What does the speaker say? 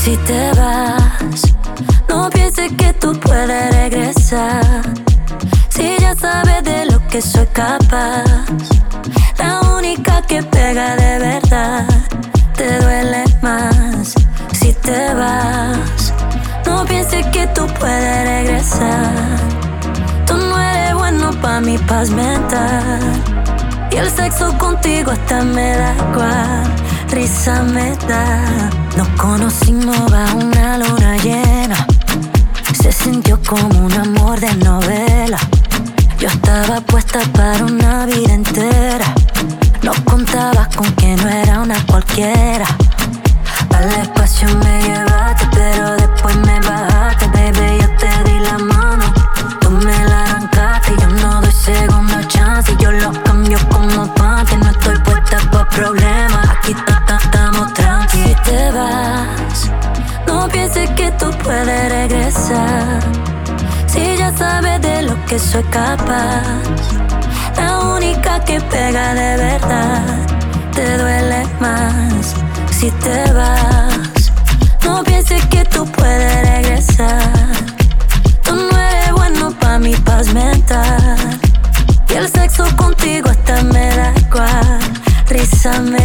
Si te vas, no pienses que tú puedes regresar. Si ya sabes de lo que soy capaz, la única que pega de verdad, te duele más. Si te vas, no pienses que tú puedes regresar. Tú no eres bueno pa' mi paz mental, y el sexo contigo hasta me da igual, risa me da. Nos conocimos bajo una luna llena, se sintió como un amor de novela. Yo estaba puesta para una vida entera, no contabas con que no era una cualquiera. Al espacio me llevaste, pero después me bajaste. Baby, yo te di la mano, tú me la arrancaste. Yo no doy segunda chance, yo lo cambio como panty. No estoy puesta pa' problemas, aquí estamos tranqui. Si te vas, no pienses que tú puedes regresar. Si ya sabes de lo que soy capaz, la única que pega de verdad, te duele más. Si te vas, no pienses que tú puedes regresar. Tú no eres bueno pa' mi paz mental, y el sexo contigo hasta me da igual, risa me